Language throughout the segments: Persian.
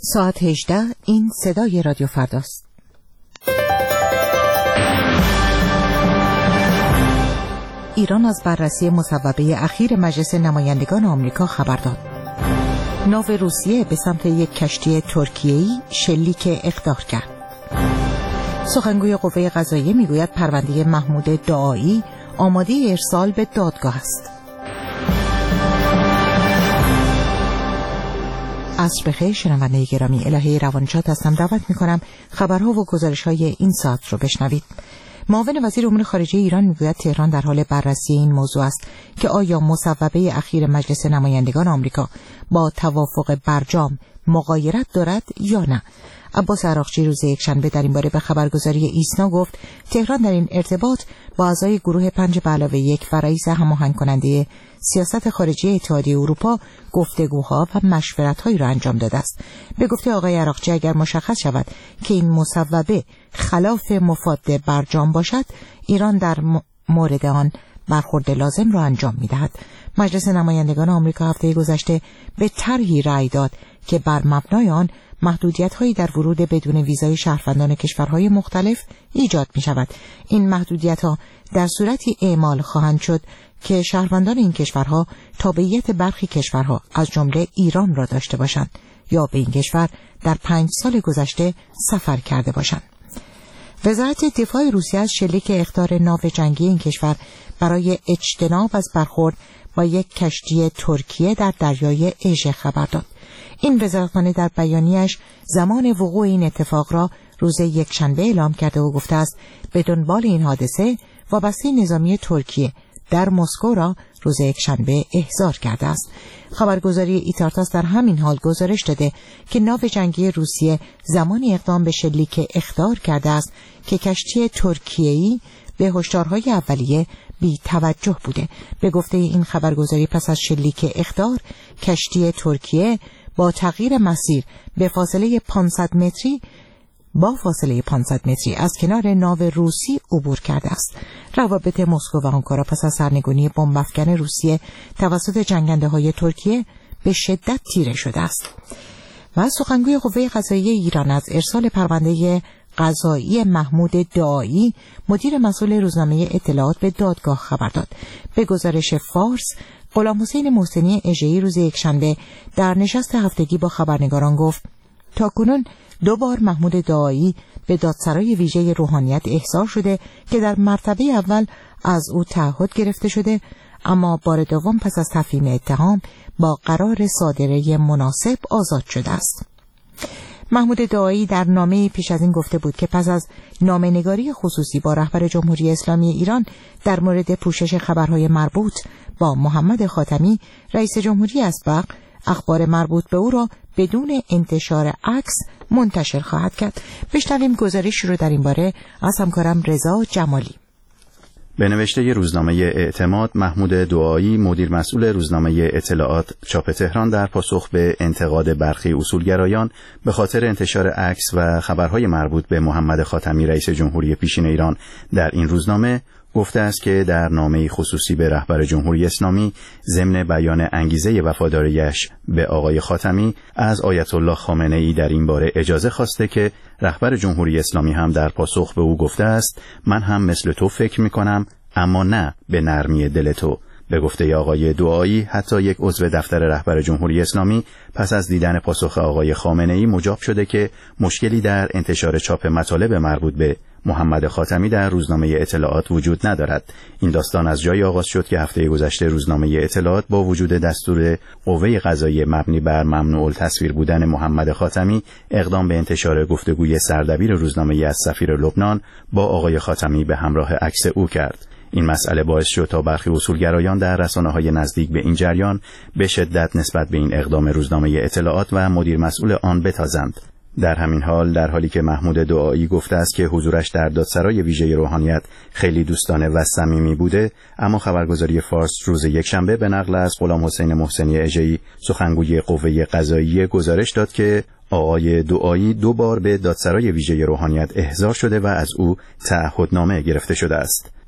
ساعت 18 این صدای رادیو فرداست. ایران از بررسی مصوبه اخیر مجلس نمایندگان آمریکا خبر داد. ناو روسیه به سمت یک کشتی ترکیه‌ای شلیک اخطار کرد. سخنگوی قوه قضاییه میگوید پرونده محمود دعایی آماده ارسال به دادگاه است. عصر بخیر شنونده گرامی، الهه روانشاد هستم. دعوت میکنم خبرها و گزارش‌های این ساعت رو بشنوید. معاون وزیر امور خارجه ایران میگوید تهران در حال بررسی این موضوع است که آیا مصوبه اخیر مجلس نمایندگان آمریکا با توافق برجام مغایرت دارد یا نه. عباس عراقچی روز یکشنبه در این باره به خبرگزاری ایسنا گفت تهران در این ارتباط با اعضای گروه 5+1 و رئیس هماهنگ کننده سیاست خارجی اتحادیه اروپا گفتگوها و مشورت‌هایی را انجام داده است. به گفته آقای عراقچی اگر مشخص شود که این مصوبه خلاف مفاد برجام باشد، ایران در مورد آن برخورد لازم را انجام می‌دهد. مجلس نمایندگان آمریکا هفته گذشته به طرحی رأی داد که بر مبنای آن محدودیت‌هایی در ورود بدون ویزای شهروندان کشورهای مختلف ایجاد می‌شود. این محدودیت‌ها در صورتی اعمال خواهند شد که شهروندان این کشورها تابعیت برخی کشورها از جمله ایران را داشته باشند یا به این کشور در 5 سال گذشته سفر کرده باشند. وزارت دفاع روسیه از شلیک اخطار ناو جنگی این کشور برای اجتناب از برخورد با یک کشتی ترکیه در دریای اژه خبر داد. این وزارتخانه در بیانیه‌اش زمان وقوع این اتفاق را روز یکشنبه اعلام کرده و گفته است به دنبال این حادثه وابسته نظامی ترکیه در مسکو را روز یکشنبه احضار کرده است. خبرگزاری ایتارتاس در همین حال گزارش داده که ناو جنگی روسیه زمانی اقدام به شلیک اخطار کرده است که کشتی ترکیه‌ای به هشدارهای اولیه بی توجه بوده. به گفته این خبرگزاری پس از شلیک اخطار کشتی ترکیه با تغییر مسیر به فاصله 500 متری از کنار ناو روسی عبور کرده است. روابط مسکو و آنکارا پس از سرنگونی بمب افکن روسیه توسط جنگنده‌های ترکیه به شدت تیره شده است. و سخنگوی قوه قضاییه ایران از ارسال پرونده قضایی محمود دعایی مدیر مسئول روزنامه اطلاعات به دادگاه خبر داد. به گزارش فارس، غلامحسین محسنی اژه‌ای روز یکشنبه در نشست هفتگی با خبرنگاران گفت تاکنون 2 بار محمود دعایی به دادسرای ویژه روحانیت احضار شده که در مرتبه اول از او تعهد گرفته شده، اما بار دوم پس از تفهیم اتهام با قرار صادره مناسب آزاد شده است. محمود دعایی در نامه پیش از این گفته بود که پس از نامه‌نگاری خصوصی با رهبر جمهوری اسلامی ایران در مورد پوشش خبرهای مربوط با محمد خاتمی، رئیس جمهوری اسبق اخبار مربوط به او را بدون انتشار عکس منتشر خواهد کرد. بشنویم گزارش رو در این باره از همکارم رضا جمالی. به نوشته روزنامه اعتماد، محمود دعایی مدیر مسئول روزنامه اطلاعات چاپ تهران در پاسخ به انتقاد برخی اصولگرایان به خاطر انتشار عکس و خبرهای مربوط به محمد خاتمی رئیس جمهوری پیشین ایران در این روزنامه گفته است که در نامه خصوصی به رهبر جمهوری اسلامی ضمن بیان انگیزه وفاداریش به آقای خاتمی از آیت الله خامنه ای در این باره اجازه خواسته که رهبر جمهوری اسلامی هم در پاسخ به او گفته است من هم مثل تو فکر میکنم اما نه به نرمی دل تو. به گفته آقای دعایی حتی یک عضو دفتر رهبر جمهوری اسلامی پس از دیدن پاسخ آقای خامنه ای مجاب شده که مشکلی در انتشار چاپ مطالب مربوط به محمد خاتمی در روزنامه اطلاعات وجود ندارد. این داستان از جایی آغاز شد که هفته گذشته روزنامه اطلاعات با وجود دستور قوه قضاییه مبنی بر ممنوع التصویر بودن محمد خاتمی اقدام به انتشار گفتگوی سردبیر روزنامه از سفیر لبنان با آقای خاتمی به همراه عکس او کرد. این مسئله باعث شد تا برخی اصولگرایان در رسانه‌های نزدیک به این جریان به شدت نسبت به این اقدام روزنامه اطلاعات و مدیر مسئول آن بتازند. در همین حال در حالی که محمود دعایی گفته است که حضورش در دادسرای ویژه روحانیت خیلی دوستانه و صمیمی بوده، اما خبرگزاری فارس روز یکشنبه به نقل از غلامحسین محسنی اژه‌ای سخنگوی قوه قضاییه گزارش داد که آقای دعایی 2 بار به دادسرای ویژه روحانیت احضار شده و از او تعهدنامه گرفته شده است.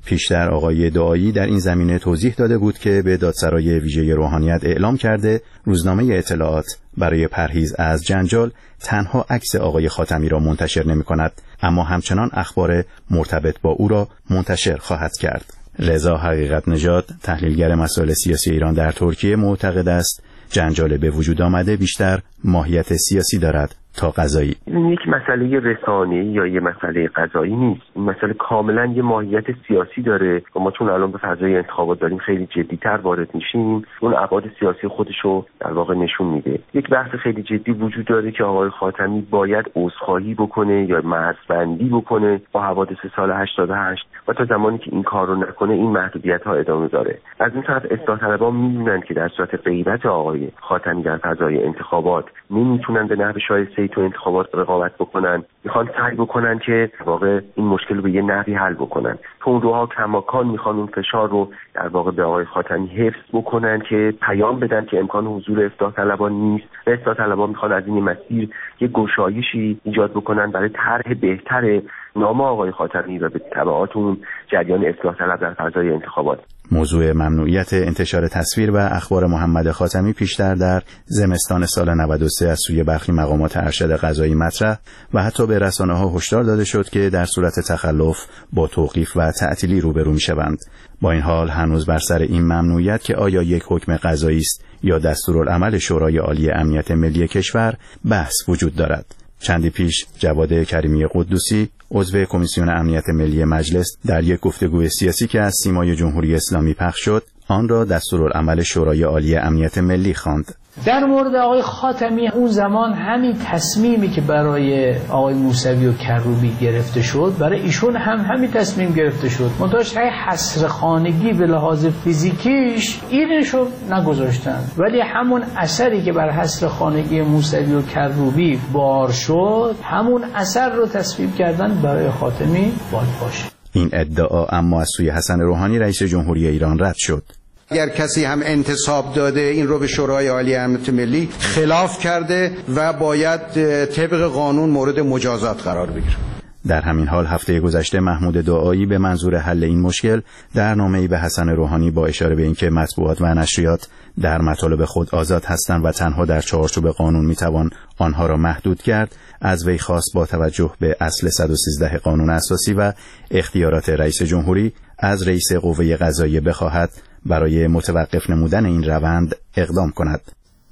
پیشتر آقای دعایی در این زمینه توضیح داده بود که به دادسرای ویژه روحانیت اعلام کرده روزنامه اطلاعات برای پرهیز از جنجال تنها عکس آقای خاتمی را منتشر نمی کند، اما همچنان اخبار مرتبط با او را منتشر خواهد کرد. رضا حقیقت نژاد، تحلیلگر مسائل سیاسی ایران در ترکیه، معتقد است جنجال به وجود آمده بیشتر ماهیت سیاسی دارد تا قضایی. این یک مسئله رسانه‌ای یا یک مسئله قضایی نیست. این مسئله کاملا یک ماهیت سیاسی داره و ما چون الان به فضای انتخابات داریم خیلی جدی‌تر وارد میشیم، اون ابعاد سیاسی خودش رو در واقع نشون میده. یک بحث خیلی جدی وجود داره که آقای خاتمی باید عذرخواهی بکنه یا مرزبندی بکنه با حوادث سال 88 و تا زمانی که این کار رو نکنه این محدودیت‌ها ادامه داره. از این طرف اصلاح طلبان می‌دونن که در صورت غیبت آقای خاتمی در فضای انتخابات نمیتونن به نحو شایسته تو انتخابات رقابت بکنن، میخوان سعی بکنن که واقع این مشکل رو به یه نحوی حل بکنن. تندروها کماکان میخوان اون فشار رو در واقع به آقای خاتمی حفظ بکنن که پیام بدن که امکان حضور اصلاح طلبان نیست و اصلاح طلبان میخوان از این مسیر یه گشایشی ایجاد بکنن برای طرح بهتر نام آقای خاتمی و به تبعات اون جریان اصلاح طلب در فضای انتخابات. موضوع ممنوعیت انتشار تصویر و اخبار محمد خاتمی پیشتر در زمستان سال 93 از سوی برخی مقامات ارشد قضایی مطرح و حتی به رسانه‌ها هشدار داده شد که در صورت تخلف با توقیف و تعطیلی روبرو می‌شوند. با این حال هنوز بر سر این ممنوعیت که آیا یک حکم قضایی است یا دستورالعمل شورای عالی امنیت ملی کشور بحث وجود دارد. چندی پیش جواد کریمی قدوسی عضو کمیسیون امنیت ملی مجلس در یک گفتگوی سیاسی که از سیمای جمهوری اسلامی پخش شد آن را دستورالعمل شورای عالی امنیت ملی خواند. در مورد آقای خاتمی اون زمان همین تصمیمی که برای آقای موسوی و کروبی گرفته شد برای ایشون هم همین تصمیم گرفته شد، منتها حصر خانگی به لحاظ فیزیکیش اینشو نگذاشتن، ولی همون اثری که بر حصر خانگی موسوی و کروبی بار شد همون اثر رو تصویب کردن برای خاتمی باید باشه. این ادعا اما از سوی حسن روحانی رئیس جمهوری ایران رد شد. اگر کسی هم انتصاب داده این رو به شورای عالی امنیت ملی خلاف کرده و باید طبق قانون مورد مجازات قرار بگیره. در همین حال هفته گذشته محمود دعایی به منظور حل این مشکل در نامه‌ای به حسن روحانی با اشاره به اینکه مطبوعات و نشریات در مطالب خود آزاد هستند و تنها در چارچوب قانون میتوان آنها را محدود کرد، از وی خواست با توجه به اصل 113 قانون اساسی و اختیارات رئیس جمهوری از رئیس قوه قضاییه بخواهد برای متوقف نمودن این روند اقدام کند.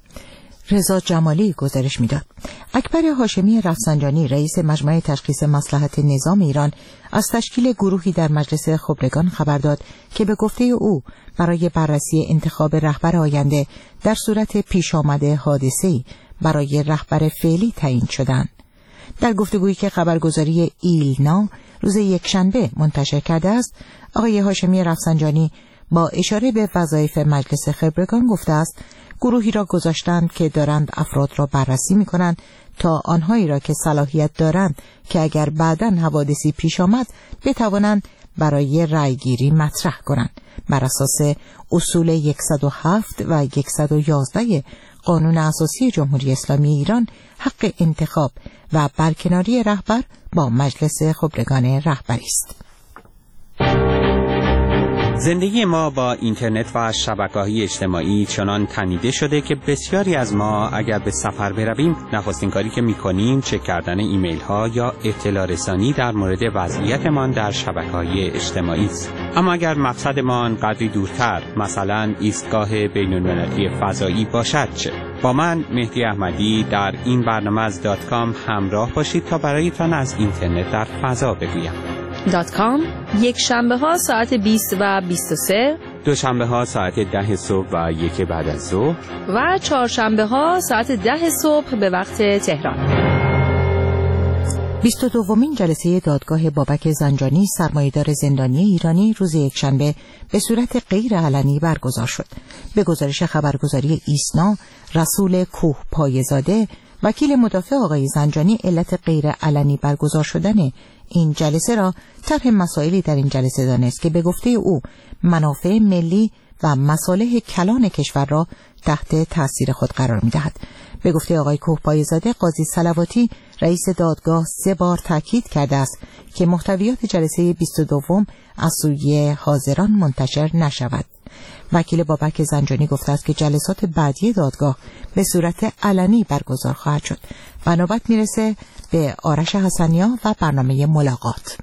رضا جمالی گزارش میداد. اکبر هاشمی رفسنجانی رئیس مجمع تشخیص مصلحت نظام ایران از تشکیل گروهی در مجلس خبرگان خبر داد که به گفته او برای بررسی انتخاب رهبر آینده در صورت پیش آمده حادثه‌ای برای رهبر فعلی تعیین شدند. در گفتگویی که خبرگزاری ایلنا روز یکشنبه منتشر کرده است، آقای هاشمی رفسنجانی با اشاره به وظایف مجلس خبرگان گفته است گروهی را گذاشتند که دارند افراد را بررسی می‌کنند تا آنهایی را که صلاحیت دارند که اگر بعداً حوادثی پیش آمد بتوانند برای رأیگیری مطرح کنند. بر اساس اصول 107 و 111 قانون اساسی جمهوری اسلامی ایران حق انتخاب و برکناری رهبر با مجلس خبرگان رهبری است. زندگی ما با اینترنت و شبکه‌های اجتماعی چنان تنیده شده که بسیاری از ما اگر به سفر برویم نخستین کاری که می‌کنیم چک کردن ایمیل‌ها یا اطلاع رسانی در مورد وضعیتمان در شبکه‌های اجتماعی است. اما اگر مقصدمان قدری دورتر، مثلا ایستگاه بین‌المللی فضایی باشد چه؟ با من مهدی احمدی در این برنامه از .com همراه باشید تا برایتان از اینترنت در فضا بگویم. .com یک شنبه ها ساعت 20 و 23، دوشنبه ها ساعت 10 صبح و 1 بعد از ظهر و چهارشنبه ها ساعت 10 صبح به وقت تهران. 22مین جلسه دادگاه بابک زنجانی سرمایه‌دار زندانی ایرانی روز یکشنبه به صورت غیر علنی برگزار شد. به گزارش خبرگزاری ایسنا، رسول کوه پایه‌زاده وکیل مدافع آقای زنجانی علت غیر علنی برگزار شدن این جلسه را طرح مسائلی در این جلسه دانست که به گفته او منافع ملی و مصالح کلان کشور را تحت تاثیر خود قرار می‌دهد. به گفته آقای کوهپایه‌زاده، قاضی صلواتی رئیس دادگاه 3 بار تاکید کرده است که محتویات جلسه 22 از سوی حاضران منتشر نشود. وکیل بابک زنجانی گفته است که جلسات بعدی دادگاه به صورت علنی برگزار خواهد شد و نوبت میرسه به آرش حسنیا و برنامه ملاقات.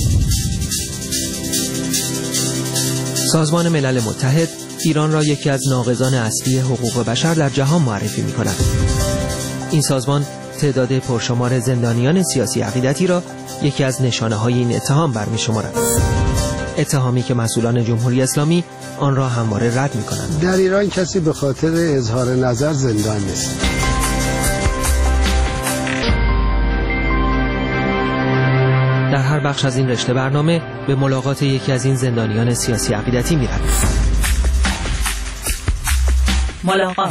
سازمان ملل متحد ایران را یکی از ناقضان اصلی حقوق بشر در جهان معرفی می‌کند. این سازمان تعداد پرشمار زندانیان سیاسی عقیدتی را یکی از نشانه‌های این اتهام برمی‌شمارد. اتهامی که مسئولان جمهوری اسلامی آن را همواره رد می‌کنند. در ایران کسی به خاطر اظهار نظر زندان نیست. در هر بخش از این رشته برنامه به ملاقات یکی از این زندانیان سیاسی عقیدتی می‌رویم. ملاقات.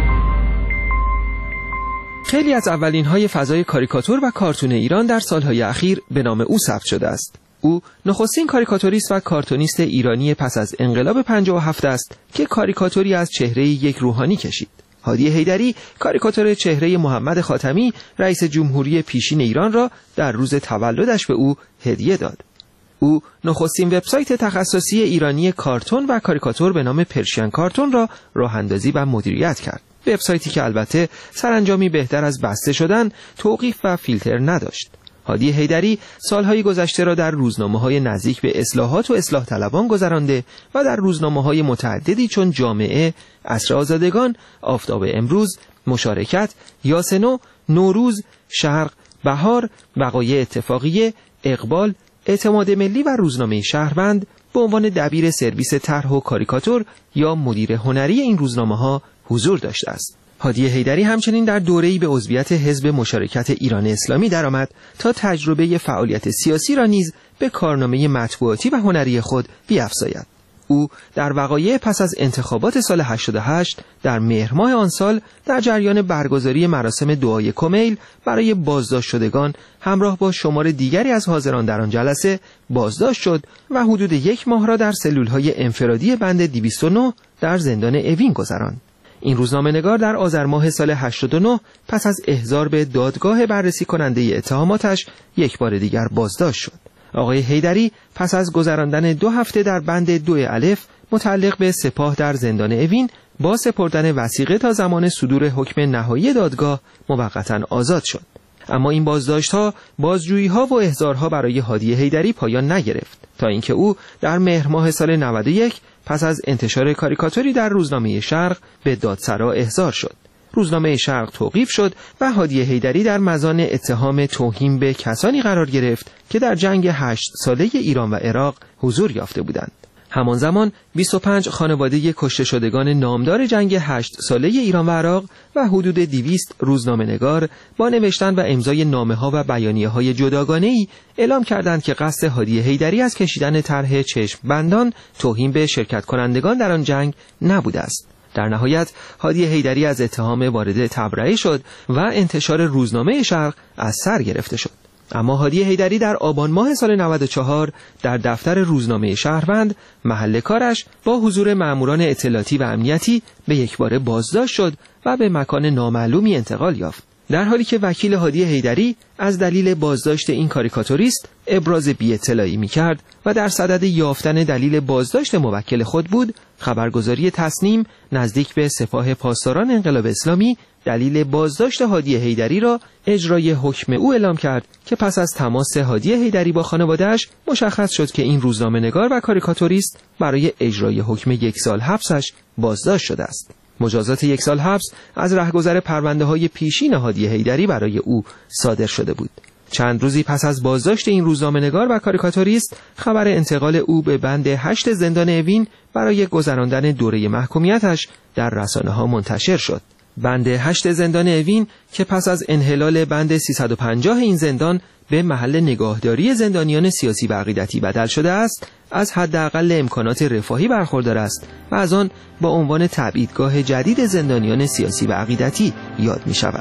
خیلی از اولین‌های فضای کاریکاتور و کارتون ایران در سالهای اخیر به نام او ثبت شده است. او نخستین کاریکاتوریست و کارتونیست ایرانی پس از انقلاب 57 است که کاریکاتوری از چهره یک روحانی کشید. هادی حیدری کاریکاتور چهره محمد خاتمی رئیس جمهوری پیشین ایران را در روز تولدش به او هدیه داد. او نخستین وبسایت تخصصی ایرانی کارتون و کاریکاتور به نام پرشین کارتون را راه اندازی و مدیریت کرد. وبسایتی که البته سرانجامی بهتر از بسته شدن، توقیف و فیلتر نداشت. هادی حیدری سالهای گذشته را در روزنامه‌های نزدیک به اصلاحات و اصلاح طلبان گذرانده و در روزنامه‌های متعددی چون جامعه، عصر آزادگان، آفتاب امروز، مشارکت، یاسنو، نوروز، شرق، بهار، وقایع اتفاقیه، اقبال، اعتماد ملی و روزنامه شهروند به عنوان دبیر سرویس طرح و کاریکاتور یا مدیر هنری این روزنامه‌ها حضور داشته است. هادی حیدری همچنین در دوره‌ای به عضویت حزب مشارکت ایران اسلامی درآمد تا تجربه فعالیت سیاسی را نیز به کارنامه مطبوعاتی و هنری خود بیفزاید. او در وقایع پس از انتخابات سال 88 در مهر ماه آن سال در جریان برگزاری مراسم دعای کمیل برای بازداشت شدگان همراه با شمار دیگری از حاضران در آن جلسه بازداشت شد و حدود 1 ماه را در سلول‌های انفرادی بند 209 در زندان اوین گذراند. این روزنامه‌نگار در آذر ماه سال 89 پس از احضار به دادگاه بررسی کننده اتهاماتش یک بار دیگر بازداشت شد. آقای حیدری پس از گذراندن 2 هفته در بند 2 الف متعلق به سپاه در زندان اوین با سپردن وثیقه تا زمان صدور حکم نهایی دادگاه موقتا آزاد شد. اما این بازداشت‌ها، بازجویی‌ها و احضارها برای هادی حیدری پایان نگرفت تا اینکه او در مهر ماه سال 91 پس از انتشار کاریکاتوری در روزنامه شرق به دادسرا احضار شد. روزنامه شرق توقیف شد و هادی حیدری در مزان اتهام توهین به کسانی قرار گرفت که در جنگ 8 ساله ایران و عراق حضور یافته بودند. همان زمان 25 خانواده کشته شدگان نامدار جنگ 8 ساله ایران و عراق و حدود 200 روزنامه‌نگار با نوشتن و امضای نامه‌ها و بیانیه‌های جداگانه‌ای اعلام کردند که قصد هادی حیدری از کشیدن طرح چشم بندان توهین به شرکت کنندگان در آن جنگ نبوده است. در نهایت هادی حیدری از اتهام وارد تبرئه شد و انتشار روزنامه شرق از سر گرفته شد. اما هادی حیدری در آبان ماه سال 94 در دفتر روزنامه شهروند محل کارش با حضور ماموران اطلاعاتی و امنیتی به یکباره بازداشت شد و به مکان نامعلومی انتقال یافت. در حالی که وکیل هادی حیدری از دلیل بازداشت این کاریکاتوریست ابراز بی‌اطلاعی می‌کرد و در صدد یافتن دلیل بازداشت موکل خود بود، خبرگزاری تصنیم نزدیک به سپاه پاسداران انقلاب اسلامی دلیل بازداشت هادی حیدری را اجرای حکم او اعلام کرد که پس از تماس هادی حیدری با خانواده‌اش مشخص شد که این روزنامه‌نگار و کاریکاتوریست برای اجرای حکم 1 سال حبسش بازداشت شده است. مجازات 1 سال حبس از رهگذر پرونده‌های پیشین هادی حیدری برای او صادر شده بود. چند روزی پس از بازداشت این روزنامه‌نگار و کاریکاتوریست خبر انتقال او به بند 8 زندان اوین برای گذراندن دوره محکومیتش در رسانه‌ها منتشر شد. بند 8 زندان اوین که پس از انحلال بند 350 این زندان به محل نگاهداری زندانیان سیاسی و عقیدتی بدل شده است، از حداقل امکانات رفاهی برخوردار است و از آن با عنوان تبعیدگاه جدید زندانیان سیاسی و عقیدتی یاد می شود.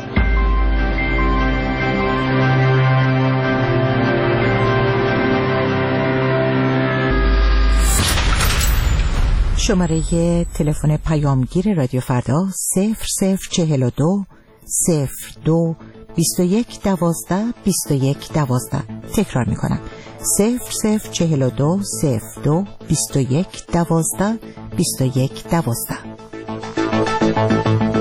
شماره تلفن پیامگیر رادیو فردا 0042 02 21 12 21 12. تکرار میکنم 0042 02 21 12 21 12.